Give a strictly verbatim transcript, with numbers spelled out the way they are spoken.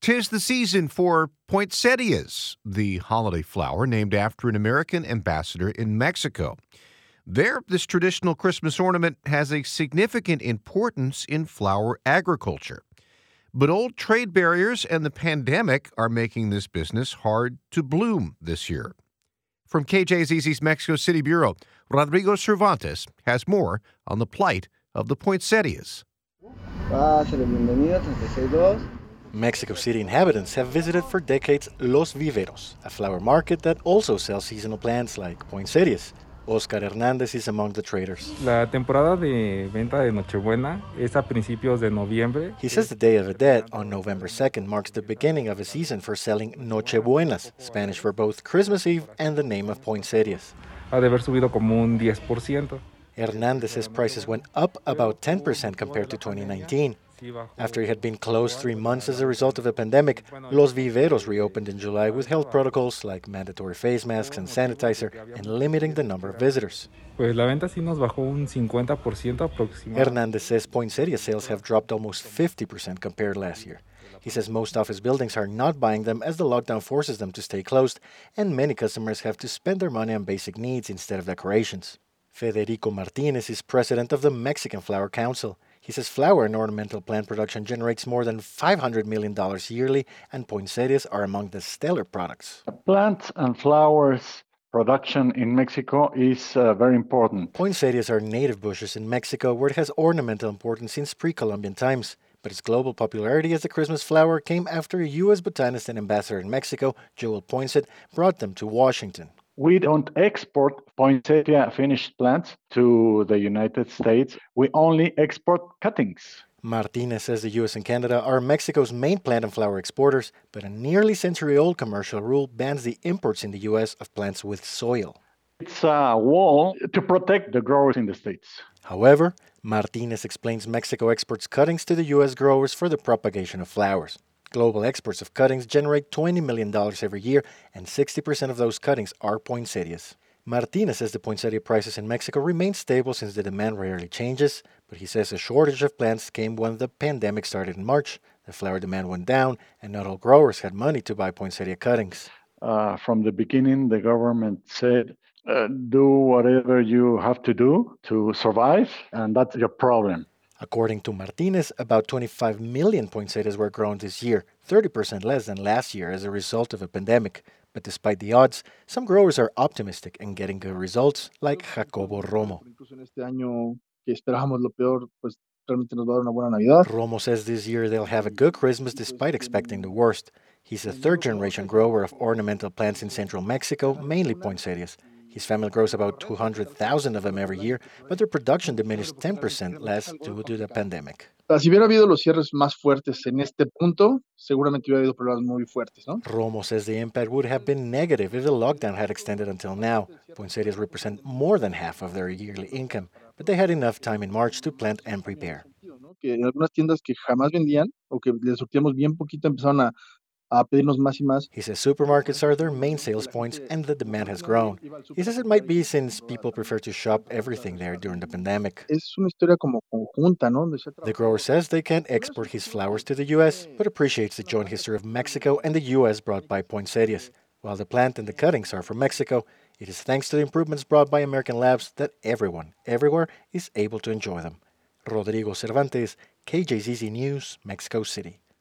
'Tis the season for poinsettias, the holiday flower named after an American ambassador in Mexico. There, this traditional Christmas ornament has a significant importance in flower agriculture. But old trade barriers and the pandemic are making this business hard to bloom this year. From K J Z Z's Mexico City Bureau, Rodrigo Cervantes has more on the plight of the poinsettias. Mexico City inhabitants have visited for decades Los Viveros, a flower market that also sells seasonal plants like poinsettias. Oscar Hernández is among the traders. La temporada de venta de Nochebuena es a principios de noviembre. He says the Day of the Dead on November second marks the beginning of a season for selling Nochebuenas, Spanish for both Christmas Eve and the name of poinsettias. Ha de haber subido como un diez por ciento. Hernández says prices went up about ten percent compared to twenty nineteen. After it had been closed three months as a result of the pandemic, Los Viveros reopened in July with health protocols like mandatory face masks and sanitizer and limiting the number of visitors. Pues la venta sí nos bajó un cincuenta por ciento aproximadamente. Hernández says poinsettia sales have dropped almost fifty percent compared last year. He says most office buildings are not buying them as the lockdown forces them to stay closed, and many customers have to spend their money on basic needs instead of decorations. Federico Martinez is president of the Mexican Flower Council. He says flower and ornamental plant production generates more than five hundred million dollars yearly, and poinsettias are among the stellar products. Plants and flowers production in Mexico is uh, very important. Poinsettias are native bushes in Mexico, where it has ornamental importance since pre-Columbian times. But its global popularity as a Christmas flower came after a U S botanist and ambassador in Mexico, Joel Poinsett, brought them to Washington. We don't export poinsettia finished plants to the United States. We only export cuttings. Martinez says the U S and Canada are Mexico's main plant and flower exporters, but a nearly century-old commercial rule bans the imports in the U S of plants with soil. It's a wall to protect the growers in the States. However, Martinez explains Mexico exports cuttings to the U S growers for the propagation of flowers. Global exports of cuttings generate twenty million dollars every year, and sixty percent of those cuttings are poinsettias. Martinez says the poinsettia prices in Mexico remain stable since the demand rarely changes, but he says a shortage of plants came when the pandemic started in March. The flower demand went down, and not all growers had money to buy poinsettia cuttings. Uh, from the beginning, the government said, uh, do whatever you have to do to survive, and that's your problem. According to Martinez, about twenty-five million poinsettias were grown this year, thirty percent less than last year as a result of a pandemic. But despite the odds, some growers are optimistic and getting good results, like Jacobo Romo. Romo says this year they'll have a good Christmas despite expecting the worst. He's a third-generation grower of ornamental plants in central Mexico, mainly poinsettias. His family grows about two hundred thousand of them every year, but their production diminished ten percent less due to the pandemic. Si hubiera habido los cierres más fuertes en este punto, seguramente hubiera habido problemas muy fuertes, ¿no? Romo says the impact would have been negative if the lockdown had extended until now. Poinsettias represent more than half of their yearly income, but they had enough time in March to plant and prepare. Que en algunas tiendas que jamás vendían o que les surtíamos bien poquito empezaron a a pedirnos más y más. He says supermarkets are their main sales points and the demand has grown. He says it might be since people prefer to shop everything there during the pandemic. Es una historia como conjunta, ¿no? The grower says they can't export his flowers to the U S, but appreciates the joint history of Mexico and the U S brought by poinsettias. While the plant and the cuttings are from Mexico, it is thanks to the improvements brought by American labs that everyone, everywhere, is able to enjoy them. Rodrigo Cervantes, K J Z Z News, Mexico City.